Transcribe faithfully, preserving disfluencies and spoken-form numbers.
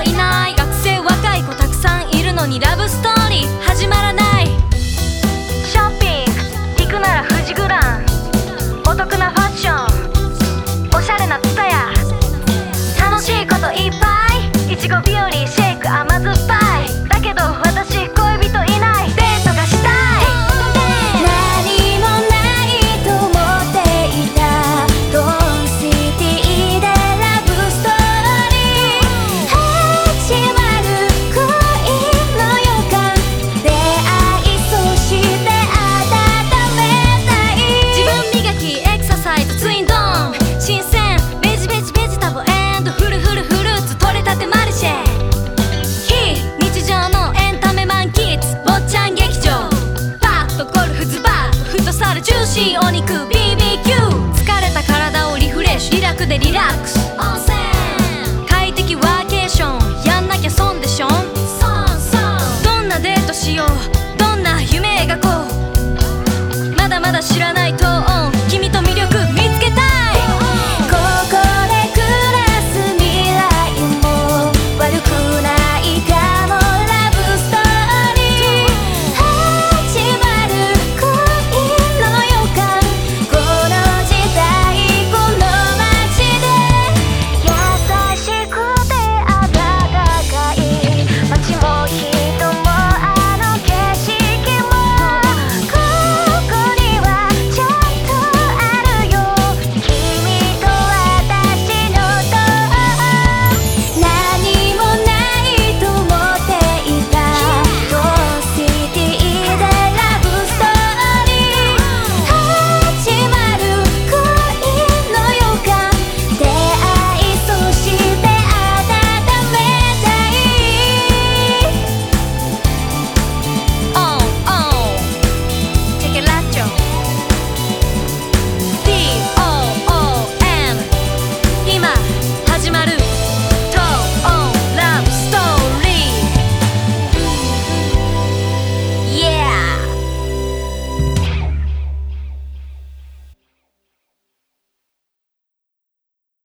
いない。学生若い子たくさんいるのにラブストーリー始まらない。ショッピング行くなら富士グラン、お得なファッション、おしゃれなツタヤ、楽しいこといっぱい、いちご日和シェイク甘酸っぱい。だけど私恋人いない。デートがしたい。 何もないと思っていたドンシティでラブストーリー始ま